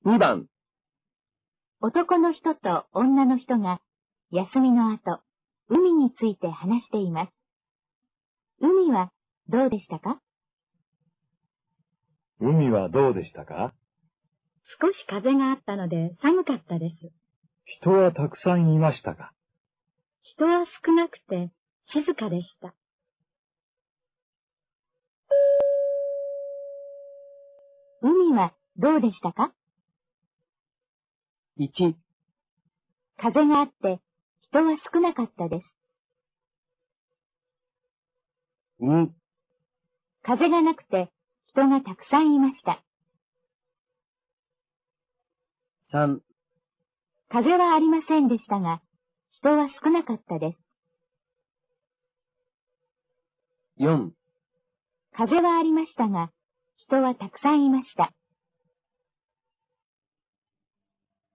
2番。 男の人と女の人が休みの後、海について話しています。海はどうでしたか？ 海はどうでしたか？ 少し風があったので寒かったです。 人はたくさんいましたか？ 人は少なくて静かでした。 海はどうでしたか？ 1、 風があって人は少なかったです。 2、 風がなくて人がたくさんいました。 3、 風はありませんでしたが、人は少なかったです。 4、 風はありましたが、人はたくさんいました。